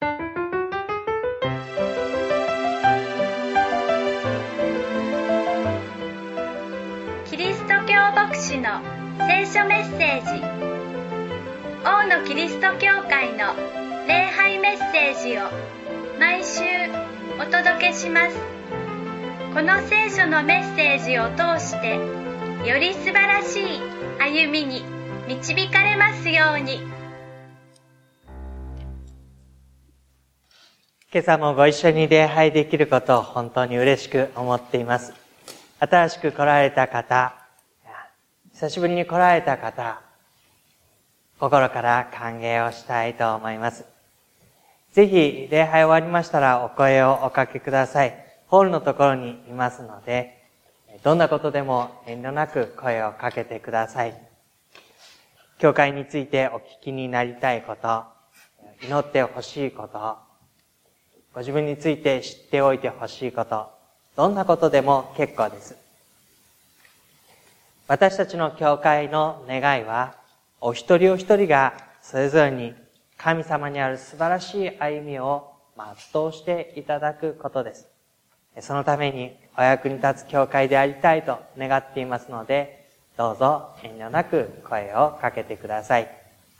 キリスト教牧師の聖書メッセージ。王のキリスト教会の礼拝メッセージを毎週お届けします。この聖書のメッセージを通してより素晴らしい歩みに導かれますように。 今朝もご一緒に礼拝できることを本当に嬉しく思っています。新しく来られた方、久しぶりに来られた方、心から歓迎をしたいと思います。ぜひ礼拝終わりましたらお声をおかけください。ホールのところにいますので、どんなことでも遠慮なく声をかけてください。教会についてお聞きになりたいこと、祈ってほしいこと、ご自分について知っておいてほしいこと、どんなことでも結構です。私たちの教会の願いは、お一人お一人がそれぞれに神様にある素晴らしい歩みを全うしていただくことです。そのためにお役に立つ教会でありたいと願っていますので、どうぞ遠慮なく声をかけてください。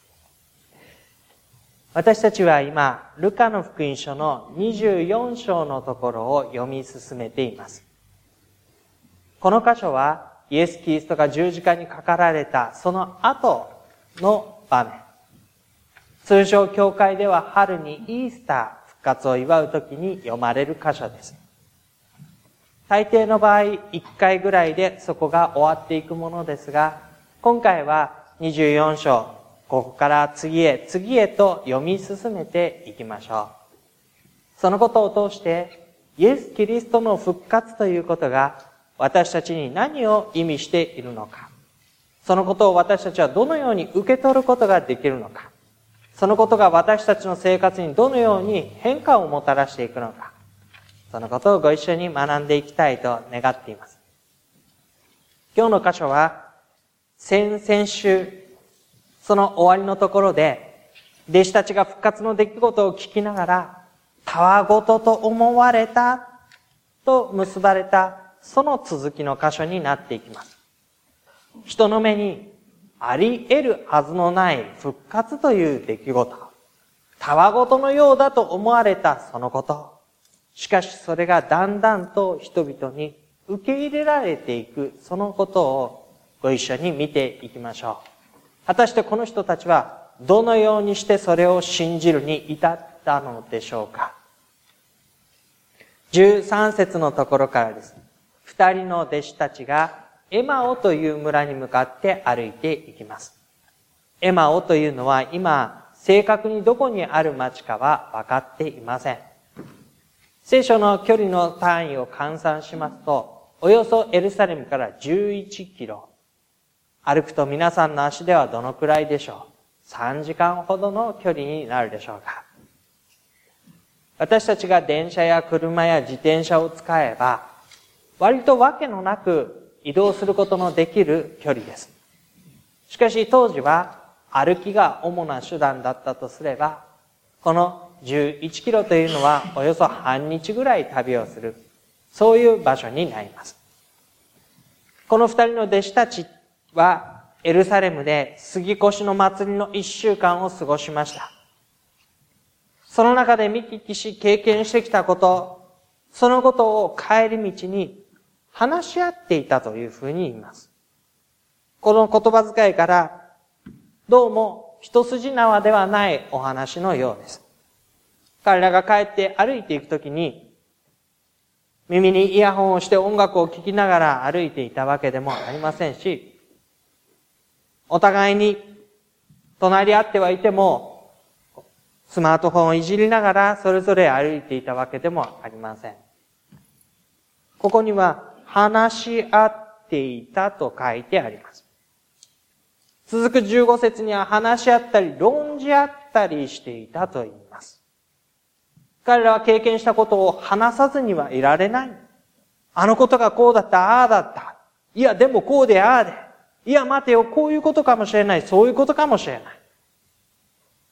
私たちは今、ルカの福音書の24章のところを読み進めています。この箇所は、イエス・キリストが十字架にかかられたその後の場面。通常教会では春にイースター復活を祝うときに読まれる箇所です。大抵の場合1回ぐらいでそこが終わっていくものですが、今回は24章、ここから次へと読み進めていきましょう。そのことを通してイエス・キリストの復活ということが私たちに何を意味しているのか、そのことを私たちはどのように受け取ることができるのか、そのことが私たちの生活にどのように変化をもたらしていくのか、そのことをご一緒に学んでいきたいと願っています。今日の箇所は、先々週、その終わりのところで、弟子たちが復活の出来事を聞きながら、たわごとと思われたと結ばれた、その続きの箇所になっていきます。人の目にあり得るはずのない復活という出来事。たわごとのようだと思われたそのこと。しかしそれがだんだんと人々に受け入れられていく、そのことをご一緒に見ていきましょう。果たしてこの人たちはどのようにしてそれを信じるに至ったのでしょうか。13節のところからです。二人の弟子たちがエマオという村に向かって歩いていきます。エマオというのは今正確にどこにある町かは分かっていません。聖書の距離の単位を換算しますと、およそエルサレムから11キロ。歩くと皆さんの足ではどのくらいでしょう。3時間ほどの距離になるでしょうか。私たちが電車や車や自転車を使えば、割とわけのなく移動することのできる距離です。しかし当時は歩きが主な手段だったとすれば、この11キロというのはおよそ半日ぐらい旅をする、そういう場所になります。この二人の弟子たちはエルサレムで杉越の祭りの1週間を過ごしました。その中で見聞きし経験してきたこと、そのことを帰り道に話し合っていたというふうに言います。この言葉遣いからどうも一筋縄ではないお話のようです。彼らが帰って歩いていくときに耳にイヤホンをして音楽を聴きながら歩いていたわけでもありませんし、お互いに隣り合ってはいてもスマートフォンをいじりながらそれぞれ歩いていたわけでもありません。ここには話し合っていたと書いてあります。続く15節には話し合ったり論じ合ったりしていたと言います。彼らは経験したことを話さずにはいられない。あのことがこうだった、ああだった。いやでもこうでああで。いや待てよ、こういうことかもしれない、そういうことかもしれない。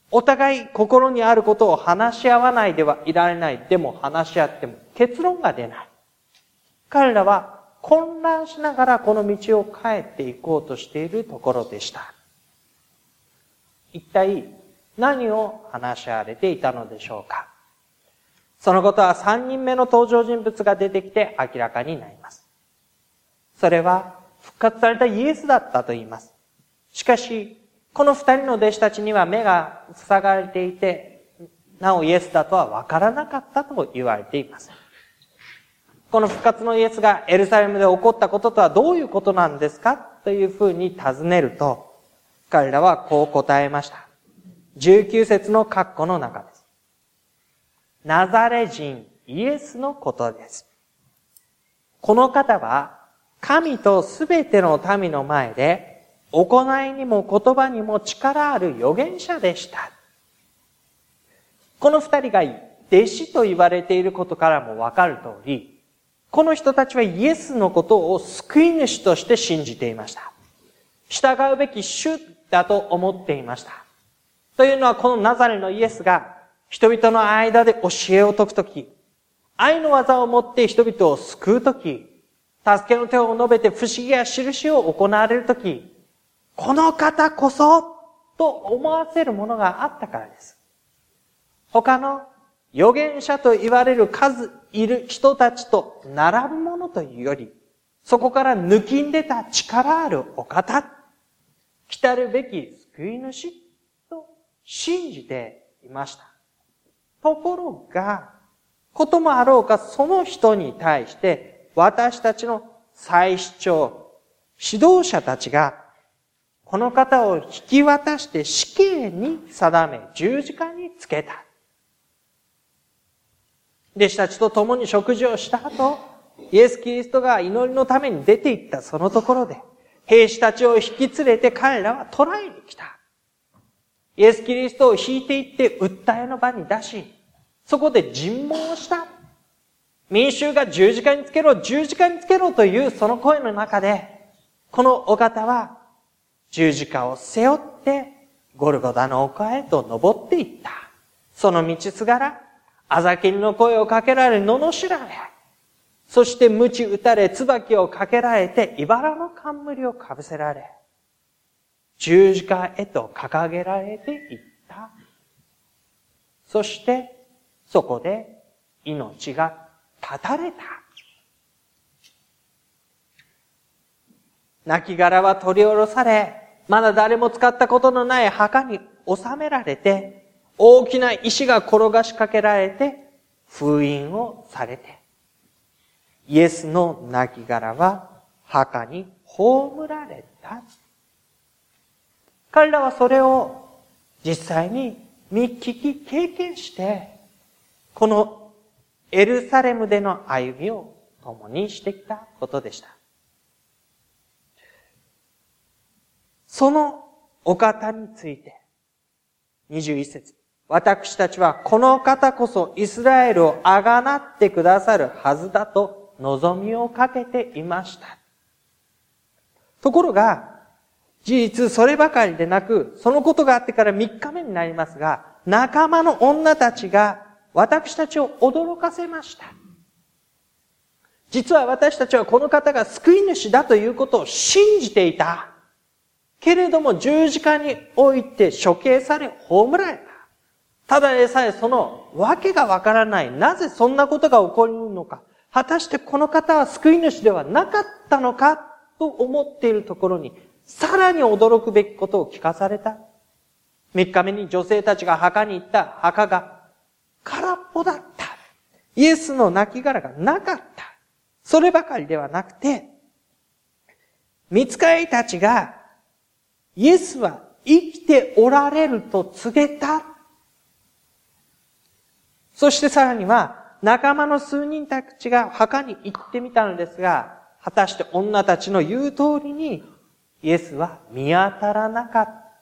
お互い心にあることを話し合わないではいられない。でも話し合っても結論が出ない。彼らは混乱しながらこの道を帰っていこうとしているところでした。一体何を話し合われていたのでしょうか。そのことは3人目の登場人物が出てきて明らかになります。それは復活されたイエスだったと言います。しかし、この2人の弟子たちには目が塞がれていて、なおイエスだとは分からなかったと言われています。この復活のイエスがエルサレムで起こったこととはどういうことなんですかというふうに尋ねると、彼らはこう答えました。19節の括弧の中です。ナザレ人イエスのことです。この方は神とすべての民の前で行いにも言葉にも力ある預言者でした。この二人が弟子と言われていることからもわかる通り、この人たちはイエスのことを救い主として信じていました。従うべき主だと思っていました。というのはこのナザレのイエスが人々の間で教えを説くとき、愛の技をもって人々を救うとき、助けの手を述べて不思議や印を行われるとき、この方こそと思わせるものがあったからです。他の預言者と言われる数いる人たちと並ぶものというより、そこから抜きん出た力あるお方、来たるべき救い主と信じていました。ところが、こともあろうかその人に対して私たちの祭司長、指導者たちがこの方を引き渡して死刑に定め十字架につけた。弟子たちと共に食事をした後、イエス・キリストが祈りのために出て行ったそのところで、兵士たちを引き連れて彼らは捕らえに来た。イエス・キリストを引いて行って訴えの場に出し、そこで尋問をした。民衆が十字架につけろ、十字架につけろというその声の中で、このお方は十字架を背負ってゴルゴダの丘へと登っていった。その道すがら、あざけりの声をかけられ、罵られ、そして鞭打たれ、椿をかけられて、茨の冠をかぶせられ、十字架へと掲げられていった。そして、そこで命が絶たれた。亡骸は取り下ろされ、まだ誰も使ったことのない墓に収められて、大きな石が転がしかけられて、封印をされて、イエスの亡骸は墓に葬られた。彼らはそれを実際に見聞き経験して、このエルサレムでの歩みを共にしてきたことでした。そのお方について、21節。私たちはこの方こそイスラエルをあがなってくださるはずだと望みをかけていました。ところが、事実そればかりでなく、そのことがあってから3日目になりますが、仲間の女たちが私たちを驚かせました。実は私たちはこの方が救い主だということを信じていた。けれども十字架に置いて処刑され葬られた。ただでさえそのわけがわからない。なぜそんなことが起こるのか。果たしてこの方は救い主ではなかったのかと思っているところに、さらに驚くべきことを聞かされた。3日目に女性たちが墓に行った墓が空っぽだった。イエスの亡骸がなかった。そればかりではなくて、御使いたちがイエスは生きておられると告げた。そしてさらには仲間の数人たちが墓に行ってみたのですが、果たして女たちの言う通りにイエスは見当たらなかった。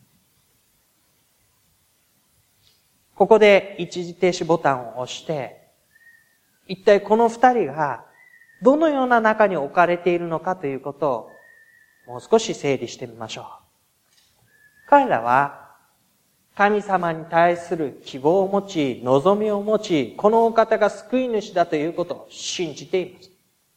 ここで一時停止ボタンを押して、一体この二人がどのような中に置かれているのかということをもう少し整理してみましょう。彼らは神様に対する希望を持ち、望みを持ち、このお方が救い主だということを信じています。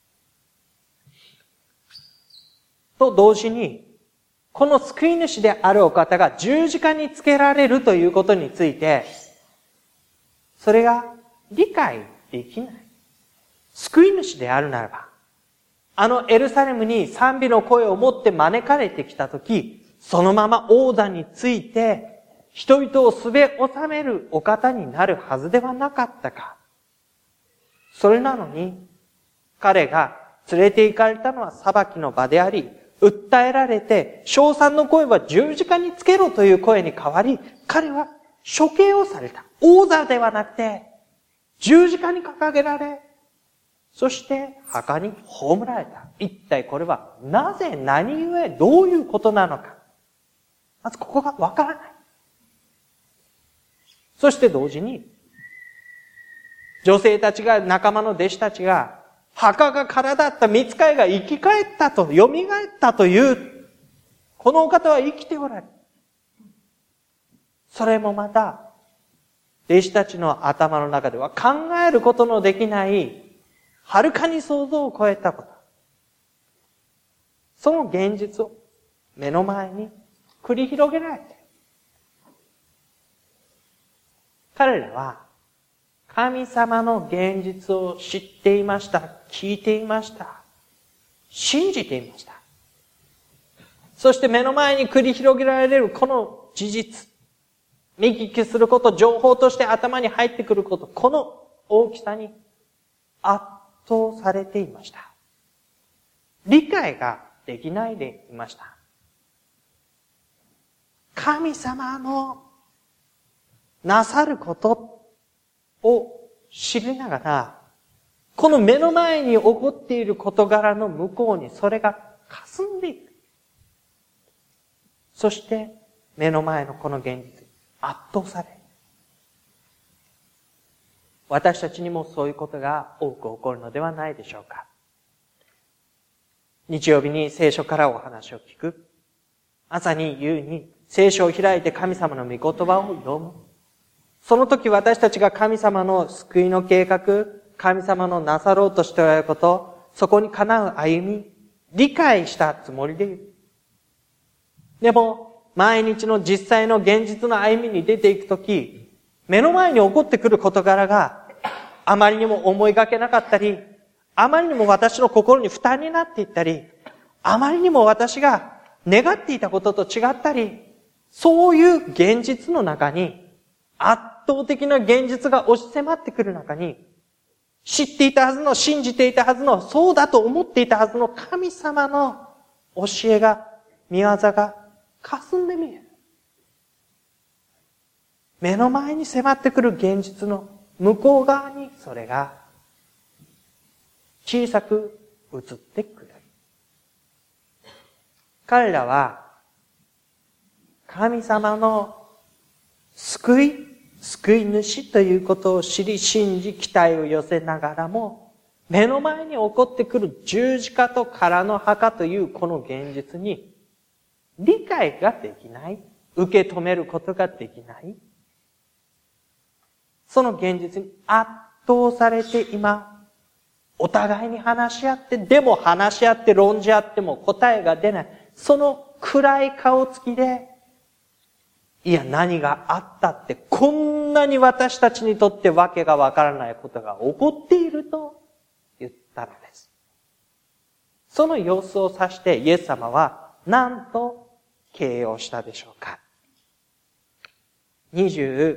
と同時に、この救い主であるお方が十字架につけられるということについて、それが理解できない。救い主であるならば、エルサレムに賛美の声を持って招かれてきたとき、そのまま王座について、人々をすべ収めるお方になるはずではなかったか。それなのに、彼が連れて行かれたのは裁きの場であり、訴えられて、称賛の声は十字架につけろという声に変わり、彼は処刑をされた。王座ではなくて、十字架に掲げられ、そして墓に葬られた。一体これはなぜ、何故、どういうことなのか。まずここがわからない。そして同時に、女性たちが、仲間の弟子たちが、墓が空だった御使いが生き返ったと、蘇ったという、このお方は生きておられる。それもまた、弟子たちの頭の中では考えることのできない、はるかに想像を超えたこと。その現実を目の前に繰り広げられている。彼らは、神様の現実を知っていました。聞いていました。信じていました。そして目の前に繰り広げられるこの事実。見聞きすること、情報として頭に入ってくること、この大きさに圧倒されていました。理解ができないでいました。神様のなさることを知りながら、この目の前に起こっている事柄の向こうにそれが霞んでいく。そして目の前のこの現実に圧倒される。私たちにもそういうことが多く起こるのではないでしょうか。日曜日に聖書からお話を聞く。朝に夕に聖書を開いて神様の御言葉を読む。その時私たちが神様の救いの計画、神様のなさろうとしておられること、そこにかなう歩み、理解したつもりでいる。でも、毎日の実際の現実の歩みに出ていくとき、目の前に起こってくる事柄があまりにも思いがけなかったり、あまりにも私の心に負担になっていったり、あまりにも私が願っていたことと違ったり、そういう現実の中に、圧倒的な現実が押し迫ってくる中に、知っていたはずの、信じていたはずの、そうだと思っていたはずの神様の教えが、御業が霞んで見える。目の前に迫ってくる現実の向こう側にそれが小さく映ってくる。彼らは神様の救い主ということを知り、信じ、期待を寄せながらも、目の前に起こってくる十字架と空の墓というこの現実に理解ができない。受け止めることができない。その現実に圧倒されて今、お互いに話し合って、でも話し合って論じ合っても答えが出ない。その暗い顔つきで、いや何があったって、こんなに私たちにとってわけがわからないことが起こっていると言ったのです。その様子を指してイエス様は何と形容したでしょうか。25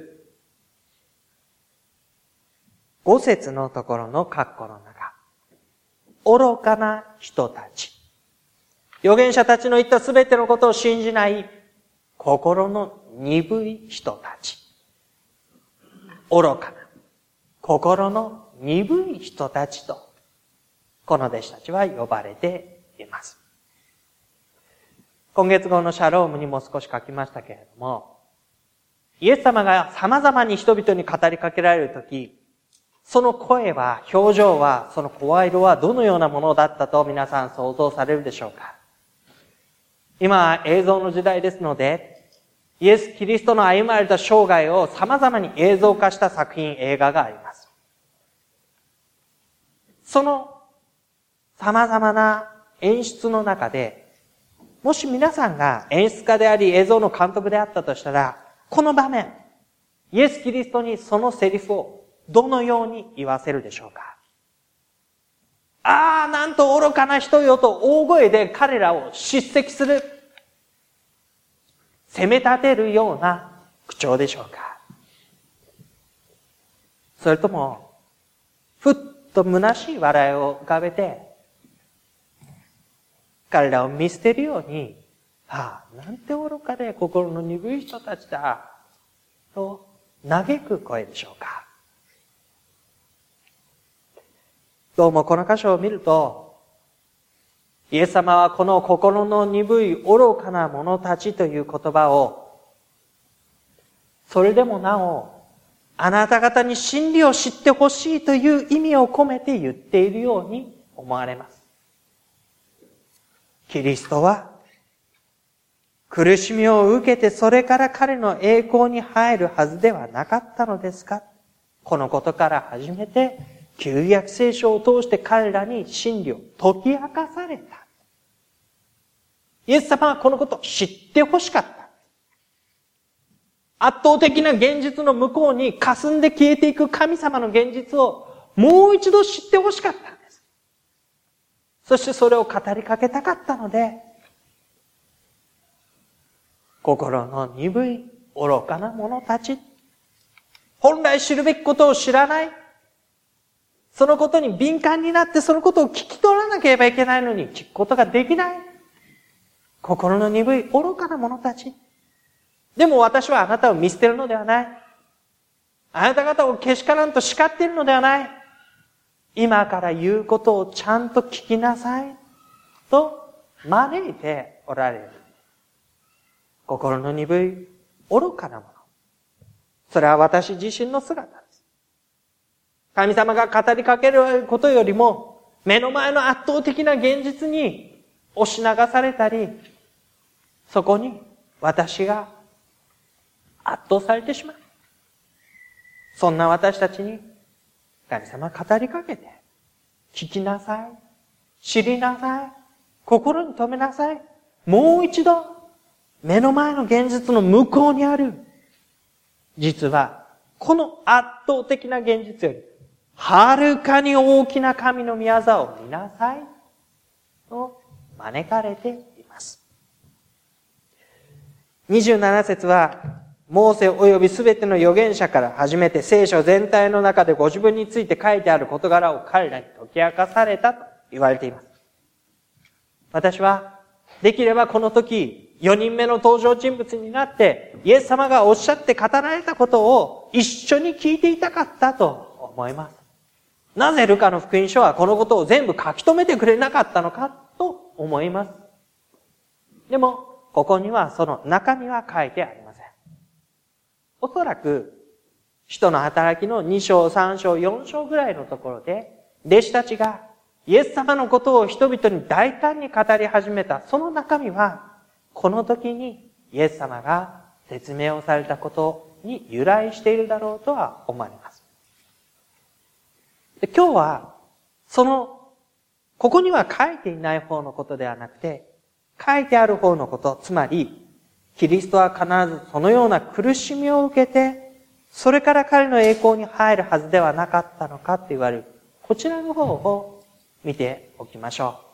節のところの括弧の中。愚かな人たち。預言者たちの言ったすべてのことを信じない心の鈍い人たち。愚かな心の鈍い人たちと、この弟子たちは呼ばれています。今月号のシャロームにも少し書きましたけれども、イエス様が様々に人々に語りかけられるとき、その声は、表情は、その声色はどのようなものだったと皆さん想像されるでしょうか。今は映像の時代ですので、 イエス・キリストの歩まれた生涯を様々に映像化した作品、映画があります。その様々な演出の中で、もし皆さんが演出家であり映像の監督であったとしたら、この場面、イエス・キリストにそのセリフをどのように言わせるでしょうか。ああ、なんと愚かな人よと大声で彼らを叱責する、責め立てるような口調でしょうか。それとも、ふっと虚しい笑いを浮かべて、彼らを見捨てるように、なんて愚かで心の鈍い人たちだ、と嘆く声でしょうか。どうもこの箇所を見ると、イエス様はこの心の鈍い愚かな者たちという言葉を、それでもなお、あなた方に真理を知ってほしいという意味を込めて言っているように思われます。キリストは、苦しみを受けてそれから彼の栄光に入るはずではなかったのですか？このことから始めて、旧約聖書を通して彼らに真理を解き明かされた。イエス様はこのことを知ってほしかった。圧倒的な現実の向こうに霞んで消えていく神様の現実をもう一度知ってほしかったんです。そしてそれを語りかけたかったので、心の鈍い愚かな者たち、本来知るべきことを知らない、そのことに敏感になってそのことを聞き取らなければいけないのに聞くことができない、心の鈍い愚かな者たち。でも私はあなたを見捨てるのではない。あなた方をけしからんと叱っているのではない。今から言うことをちゃんと聞きなさい。と招いておられる。心の鈍い愚かなもの。それは私自身の姿です。神様が語りかけることよりも、目の前の圧倒的な現実に押し流されたり、そこに私が圧倒されてしまう。そんな私たちに神様は語りかけて、聞きなさい。知りなさい。心に留めなさい。もう一度、目の前の現実の向こうにある、実は、この圧倒的な現実より、はるかに大きな神の御業を見なさい。と招かれています。27節は、モーセ及びすべての預言者から始めて聖書全体の中でご自分について書いてある事柄を彼らに解き明かされたと言われています。私は、できればこの時、4人目の登場人物になって、イエス様がおっしゃって語られたことを一緒に聞いていたかったと思います。なぜルカの福音書はこのことを全部書き留めてくれなかったのかと思います。でも、ここにはその中身は書いてありません。おそらく、使徒の働きの2章、3章、4章ぐらいのところで、弟子たちがイエス様のことを人々に大胆に語り始めた、その中身は、この時にイエス様が説明をされたことに由来しているだろうとは思われます。で、今日は、ここには書いていない方のことではなくて、書いてある方のこと、つまり、キリストは必ずそのような苦しみを受けて、それから彼の栄光に入るはずではなかったのかと言われる、こちらの方を見ておきましょう。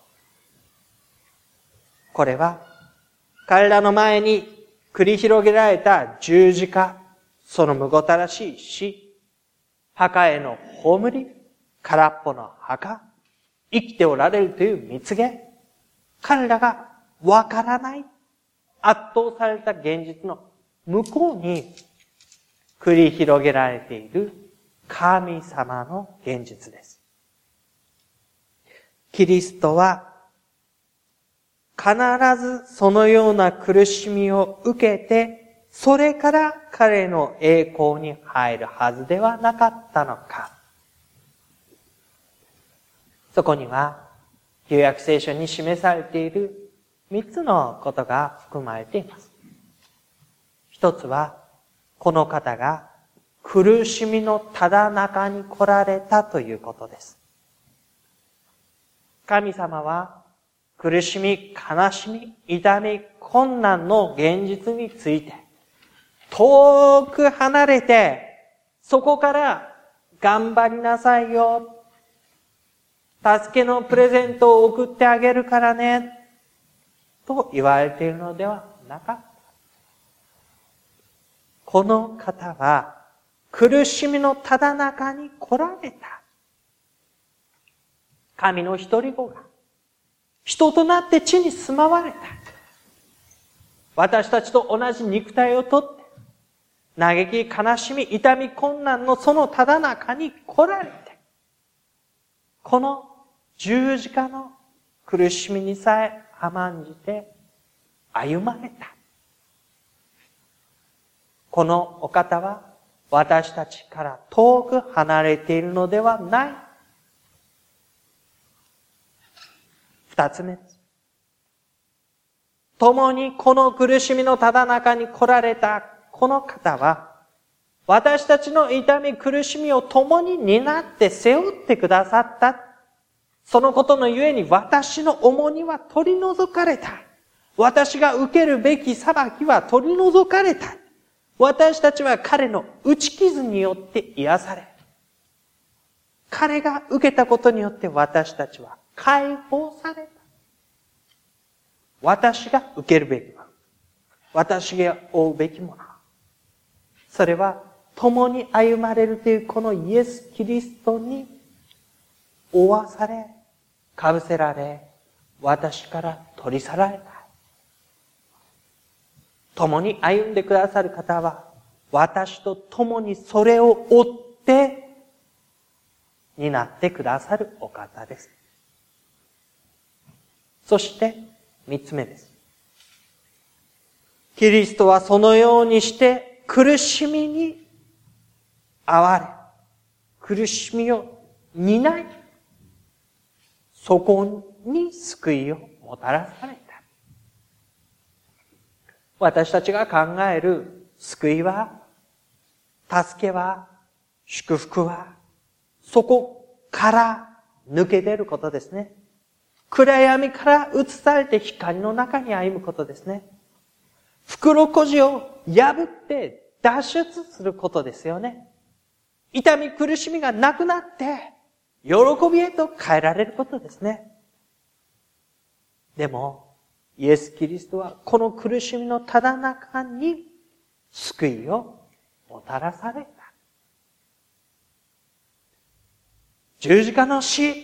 これは、彼らの前に繰り広げられた十字架、そのむごたらしい死、墓への葬り、空っぽの墓、生きておられるという蜜げ、彼らがわからない、圧倒された現実の向こうに繰り広げられている神様の現実です。キリストは必ずそのような苦しみを受けて、それから彼の栄光に入るはずではなかったのか。そこには旧約聖書に示されている3つのことが含まれています。 一つは、この方が苦しみのただ中に来られたということです。神様は苦しみ、悲しみ、痛み、困難の現実について、遠く離れて、そこから頑張りなさいよ。助けのプレゼントを送ってあげるからね。と言われているのではなかった。この方は苦しみのただ中に来られた。神の一人子が人となって地に住まわれた。私たちと同じ肉体をとって、嘆き、悲しみ、痛み、困難のそのただ中に来られて、この十字架の苦しみにさえ甘んじて歩まれた。このお方は私たちから遠く離れているのではない。二つ目です。共にこの苦しみのただ中に来られたこの方は、私たちの痛み苦しみを共に担って背負ってくださった。そのことのゆえに私の重荷は取り除かれた。私が受けるべき裁きは取り除かれた。私たちは彼の打ち傷によって癒され、彼が受けたことによって私たちは解放された。私が受けるべきもの、私が負うべきもの、それは共に歩まれるというこのイエス・キリストに負わされ、かぶせられ、私から取り去られた。共に歩んでくださる方は、私と共にそれを追って担ってくださるお方です。そして三つ目です。キリストはそのようにして苦しみに遭われ、苦しみを担い、そこに救いをもたらされた。私たちが考える救いは、助けは、祝福は、そこから抜け出ることですね。暗闇から移されて光の中に歩むことですね。袋小路を破って脱出することですよね。痛み苦しみがなくなって、喜びへと変えられることですね。でも、イエス・キリストはこの苦しみのただ中に救いをもたらされた。十字架の死、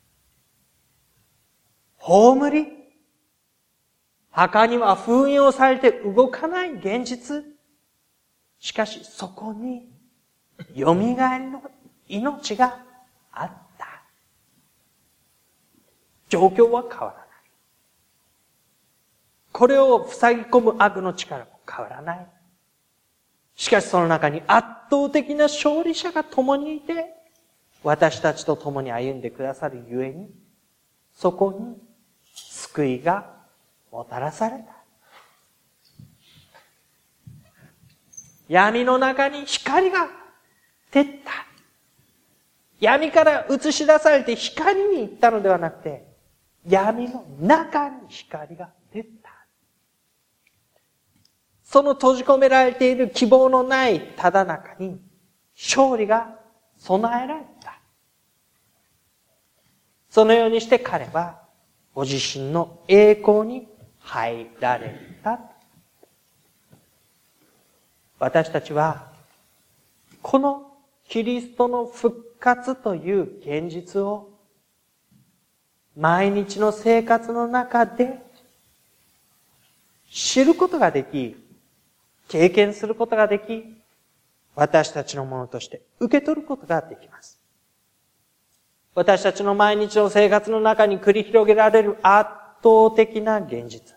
葬り、墓には封印をされて動かない現実。しかしそこに蘇りの命があった。状況は変わらない。これを塞ぎ込む悪の力も変わらない。しかしその中に圧倒的な勝利者が共にいて、私たちと共に歩んでくださるゆえに、そこに救いがもたらされた。闇の中に光が照った。闇から映し出されて光に行ったのではなくて、闇の中に光が照った。その閉じ込められている希望のないただ中に勝利が備えられた。そのようにして彼はご自身の栄光に入られた。私たちはこのキリストの復活という現実を毎日の生活の中で知ることができ、経験することができ、私たちのものとして受け取ることができます。私たちの毎日の生活の中に繰り広げられる圧倒的な現実。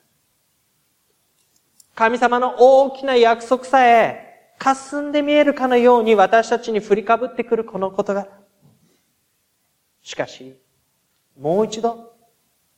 神様の大きな約束さえ霞んで見えるかのように私たちに降りかぶってくるこの事柄。しかし、もう一度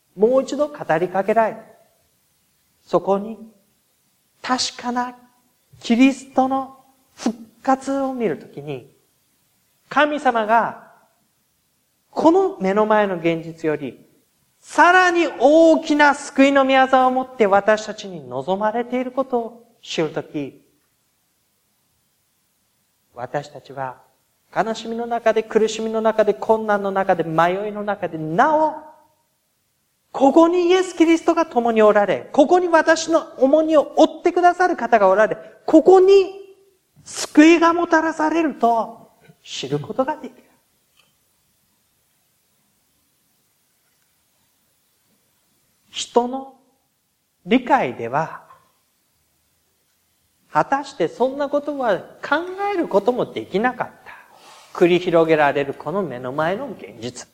語りかけられ、そこに確かなキリストの復活を見るときに、神様がこの目の前の現実よりさらに大きな救いの御業を持って私たちに望まれていることを知るとき、私たちは悲しみの中で、苦しみの中で、困難の中で、迷いの中で、なお、ここにイエス・キリストが共におられ、ここに私の重荷を負ってくださる方がおられ、ここに救いがもたらされると知ることができる。人の理解では、果たしてそんなことは考えることもできなかった。繰り広げられるこの目の前の現実。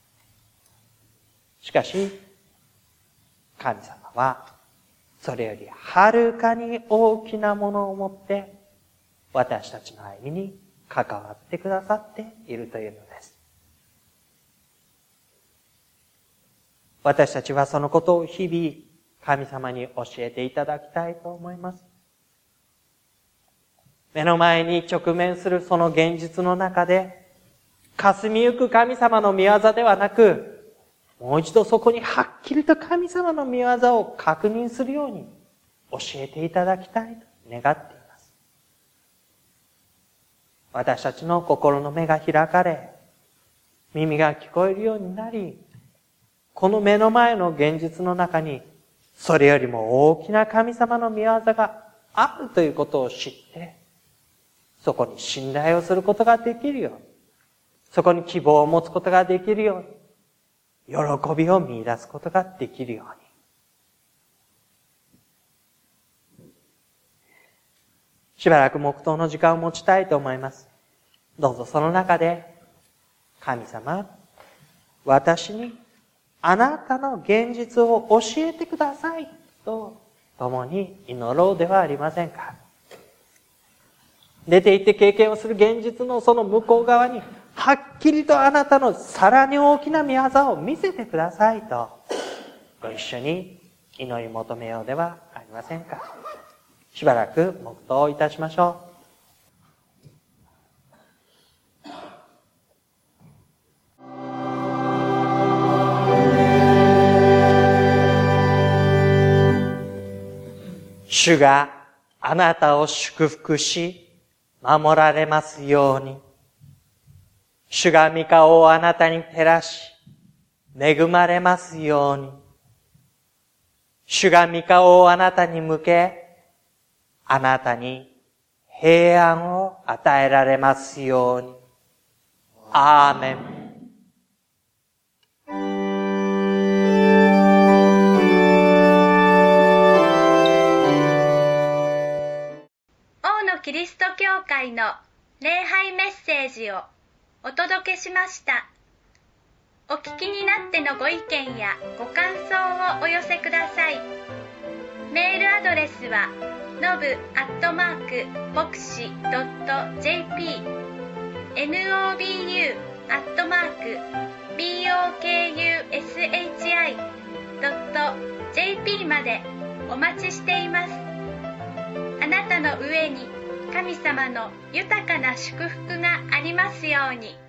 しかし、神様はそれよりはるかに大きなものを持って私たちの歩みに関わってくださっているというのです。私たちはそのことを日々神様に教えていただきたいと思います。目の前に直面するその現実の中で、霞みゆく神様の御業ではなく、もう一度そこにはっきりと神様の御業を確認するように教えていただきたいと願っています。私たちの心の目が開かれ、耳が聞こえるようになり、この目の前の現実の中に、それよりも大きな神様の御業があるということを知って、そこに信頼をすることができるように、そこに希望を持つことができるように、喜びを見出すことができるように。しばらく黙祷の時間を持ちたいと思います。どうぞその中で、神様、私にあなたの現実を教えてくださいと共に祈ろうではありませんか。出て行って経験をする現実のその向こう側に、はっきりとあなたのさらに大きな御業を見せてくださいと、ご一緒に祈り求めようではありませんか。しばらく黙祷いたしましょう。主があなたを祝福し、守られますように。主が御顔をあなたに照らし、恵まれますように。主が御顔をあなたに向け、あなたに平安を与えられますように。アーメン。 キリスト教会の礼拝メッセージをお届けしました。お聞きになってのご意見やご感想をお寄せください。メールアドレスはnobu@voxi.jp nobu@bokushi.jp までお待ちしています。あなたの上に神様の豊かな祝福がありますように。